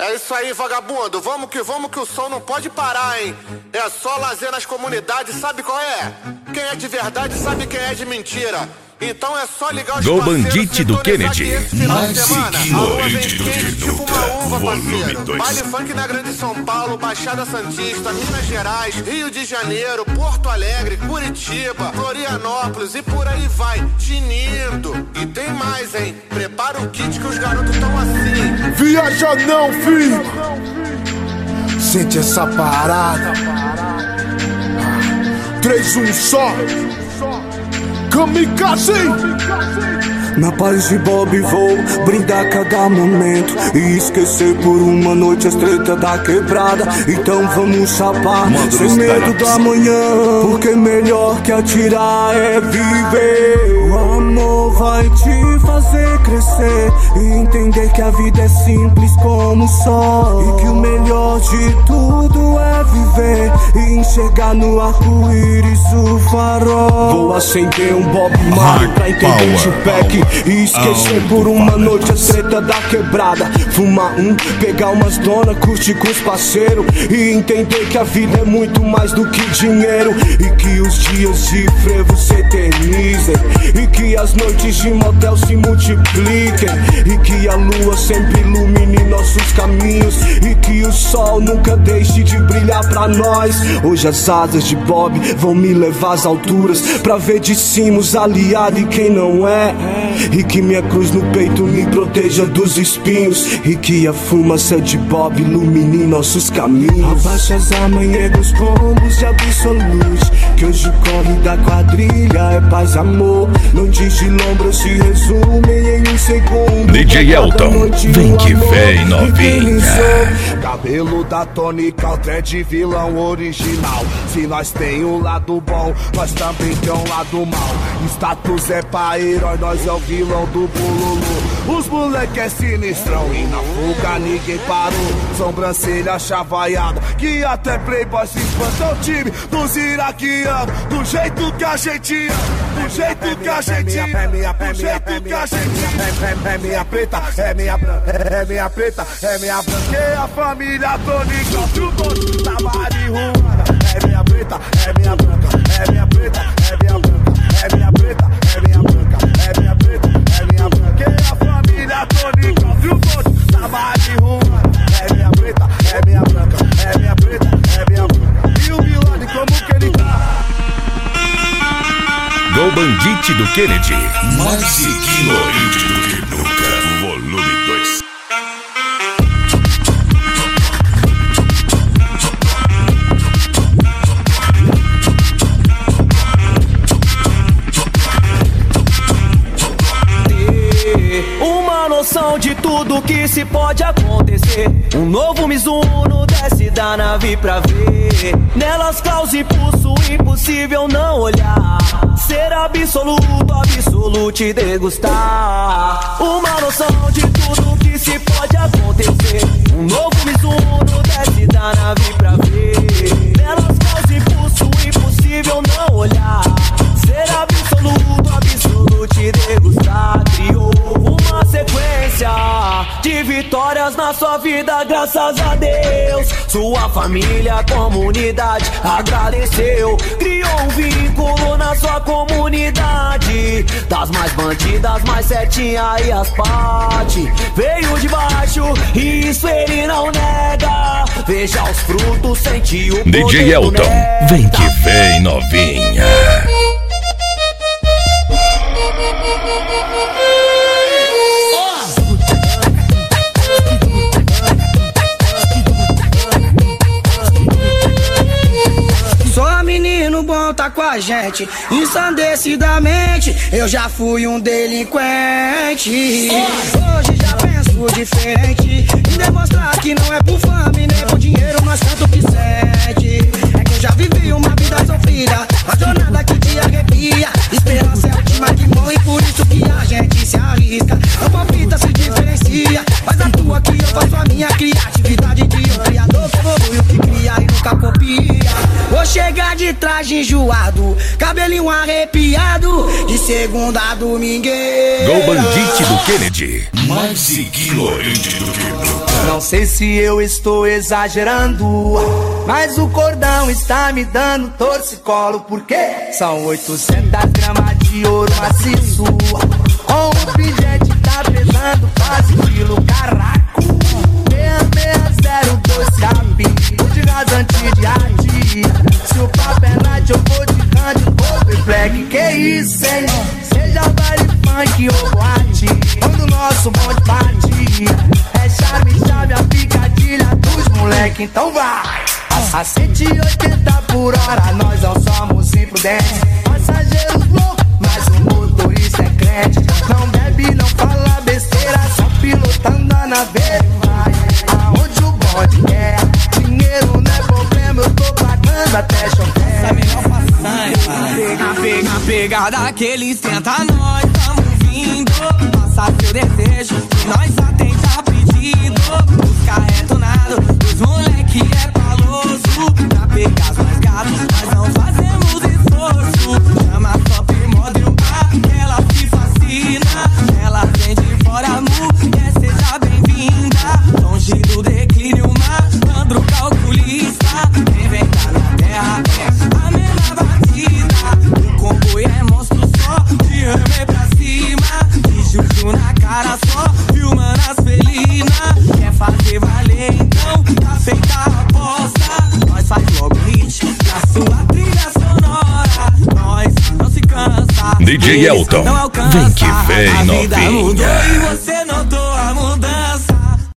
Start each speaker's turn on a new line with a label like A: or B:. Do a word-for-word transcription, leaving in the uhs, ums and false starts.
A: É isso aí, vagabundo. Vamos que vamos que o som não pode parar, hein? É só lazer nas comunidades, sabe qual é? Quem é de verdade sabe quem é de mentira. Então é só ligar os
B: Go Bandite do Kennedy.
A: Esse final de semana, a rua vem quente tipo uma uva, parceiro. Baile funk na Grande São Paulo, Baixada Santista, Minas Gerais, Rio de Janeiro, Porto Alegre, Curitiba, Florianópolis e por aí vai, tinindo. E tem mais, hein? Prepara o kit que os garotos tão assim.
C: Viaja não, filho! Sente essa parada. Três, um só. Kamikaze!
D: Na paz de Bob vou brindar cada momento e esquecer por uma noite as tretas da quebrada. Então vamos chapar sem medo do amanhã, porque melhor que atirar é viver. O amor vai te fazer crescer e entender que a vida é simples como o sol, e que o melhor de tudo é viver e enxergar no arco-íris o farol. Vou acender um Bob Marley pra entender Tupac e esquecer por uma noite as treta da quebrada. Fumar um, pegar umas dona, curtir com os parceiros e entender que a vida é muito mais do que dinheiro, e que os dias de frevo se eternizem, e que as noites de motel se multipliquem, e que a lua sempre ilumine nossos caminhos, e que o sol nunca deixe de brilhar pra nós. Hoje as asas de Bob vão me levar às alturas pra ver de cima os aliados e quem não é, e que minha cruz no peito me proteja dos espinhos, e que a fumaça de Bob ilumine nossos caminhos. Abaixa as amanhegos combos de Absolute, que hoje o corre da quadrilha é paz e amor. Noites de lombra se resumem em um segundo.
B: D J Elton, vem que vem novinha.
E: Cabelo da Tony Caltra é de vilão original. Se nós tem um lado bom, nós também tem um lado mal. Status é pra herói, nós é o vilão do bululu. Os moleque é sinistrão e na fuga ninguém parou. Sobrancelha chavaiada, que até playboy se espanta. O time dos iraquianos, do jeito que a gente ama, do jeito que a gente ama, é minha, do jeito que a gente ama. É minha preta, é minha branca, é minha preta, é minha branca. Que a família Tônica, o bonde da marihuana. É minha preta, é minha branca, é minha preta, é minha branca, é minha preta, é minha branca, é minha preta, é minha branca. Que a família Tônica, o bonde da marihuana. É minha preta, é minha branca, é minha preta, é minha branca. E o Milani, como que ele tá?
B: Go Bandite do Kennedy.
F: Mais ignorante do que nunca. Volume dois.
G: Uma noção de tudo que se pode acontecer. Um novo Mizuno desce da nave pra ver. Nelas causa impulso, impossível não olhar. Ser absoluto, absolute e degustar. Uma noção de tudo que se pode acontecer. Um novo Mizuno desce da nave pra ver. Nelas causa impulso, impossível não olhar. Ser absoluto, absolute e degustar. Criou uma sequência de vitórias na sua vida, graças a Deus. Sua família, comunidade agradeceu. Criou um vínculo na sua comunidade. Das mais bandidas, mais certinha e as parte. Veio de baixo e isso ele não nega. Veja os frutos, sente o
B: D J Elton, vem que vem novinha.
H: Menino bom tá com a gente, ensandecidamente eu já fui um delinquente. Hoje já penso diferente, em demonstrar que não é por fama e nem por dinheiro, mas tanto que sente. É que eu já vivi uma vida sofrida, a jornada que te arrepia. Esperança é a última que morre, por isso que a gente se arrisca. A palpita se diferencia, mas atua que eu faço a minha criatividade de um criador que evolui o que cria e nunca copia. Vou chegar de traje enjoado, cabelinho arrepiado, de segunda a domingueira.
B: Go Bandite do Kennedy.
F: Mais ignorante do que nunca.
G: Não sei se eu estou exagerando, mas o cordão está me dando torcicolo. Porque são oitocentas gramas de ouro maciço, com o pingente tá pesando quase quilo. Carraco, seis seis zero dois capi, de rasante de arte. Se o papo é night eu vou de canto, over black. Que isso, hein? Seja baile funk ou boate, quando o nosso bonde bate, é charme, chave, a picadilha dos moleque. Então vai! A cento e oitenta por hora, nós não somos imprudentes. Passageiros loucos, mas o motorista é crente. Não bebe, não fala besteira, só pilotando na beira. Vai aonde o bonde quer. Dinheiro não é problema, eu tô pagando até chover. Essa melhor façanha, na pega, na pegada que ele senta, nós tamo vindo. Passa seu desejo, que nós atende a pedido. Os carretonados, os moleque é paloso. Pra pegar as mais gatas, nós não fazemos esforço. Chama top model, aquela se fascina. Ela vem de fora, mulher, seja bem-vinda. Longe do declínio, malandro calculista. Quem vem cá na terra é a mesma batida. O comboio é monstro só, de rame pra cima. De juju na cara só, filmando as felinas. Quer fazer valer então, tá feita a aposta. Nós faz logo hit na sua trilha sonora. Nós não se cansa,
B: D J Elton,
G: não alcança.
B: vem que vem
G: A vida mudou
B: novinha.
G: e você